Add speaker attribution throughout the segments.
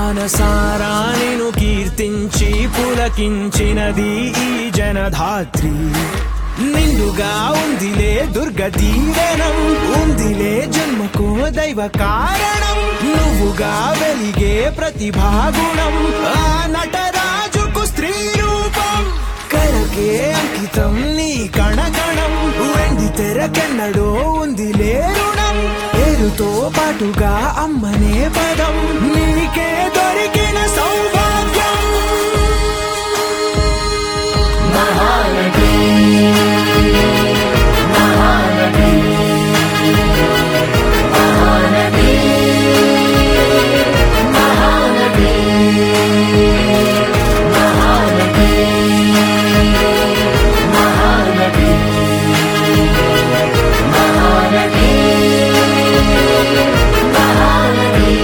Speaker 1: మానసారా నిన్ను కీర్తించి పులకించినది ఈ జనధాత్రి. నిండుగా ఉందిలే దుర్గ దీవెనం, ఉందిలే జన్మకో దైవ కారణం. నువ్వుగా వెలిగే ప్రతిభాగుణం, ఆ నటరాజుకు స్త్రీ రూపం. కళకే అంకితం నీ కణకణం, వెండి తెరకెన్నడో ఉందిలే రుణం. పేరుతో పాటుగా అమ్మనే పదం, నీకే దొరికిన సౌభాగ్యం. మహానటి మహానటి మహానటి మహానటి మహానటి మహానటి మహానటి మహానటి.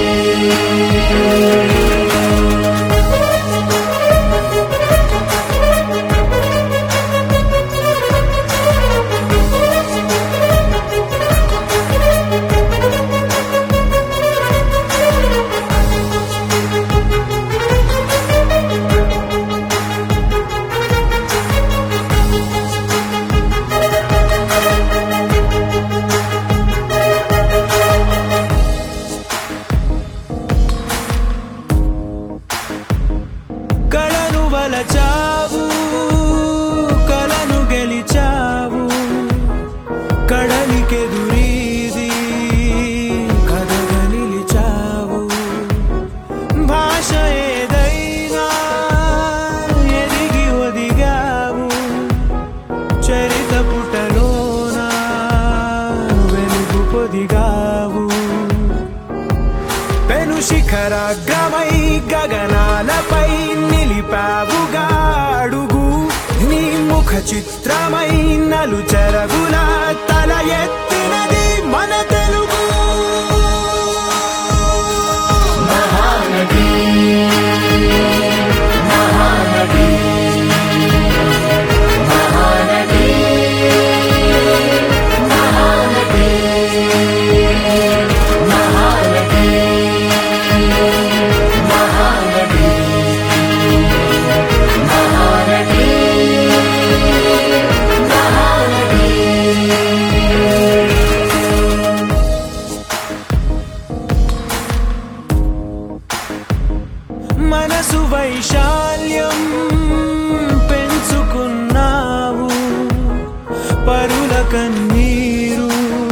Speaker 1: కళను వలచావు, కళను గెలిచావు, కడలికెదురీది కథగా నిలిచావు. భాష ఏదైనా ఎదిగి ఒదిగావు, చరిత పుటలోన వెలుగు పొదిగావు. పెను శిఖరాగ్రమై గగనాలపై నిలిపావుగా అడుగు, నీ ముఖ చిత్రమై నలు చెరగుల తల ఎత్తినది మన తెలుగు. మహానటి మహానటి మహానటి మహానటి మహానటి మహానటి మహానటి మహానటి. మనసు వైశాల్యం పెంచుకున్నావు, పరుల కన్నీరు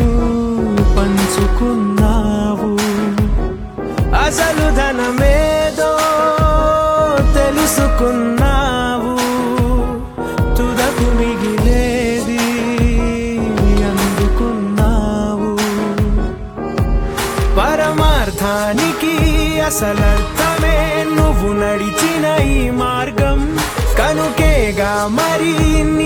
Speaker 1: పంచుకున్నావు. అసలు ధనమేదో తెలుసుకున్నావు, తుదకు మిగిలేది అందుకున్నావు. పరమార్థానికి అసలర్థమే నువ్వు నడిచిన ఈ మార్గం, కనుకేగా మరి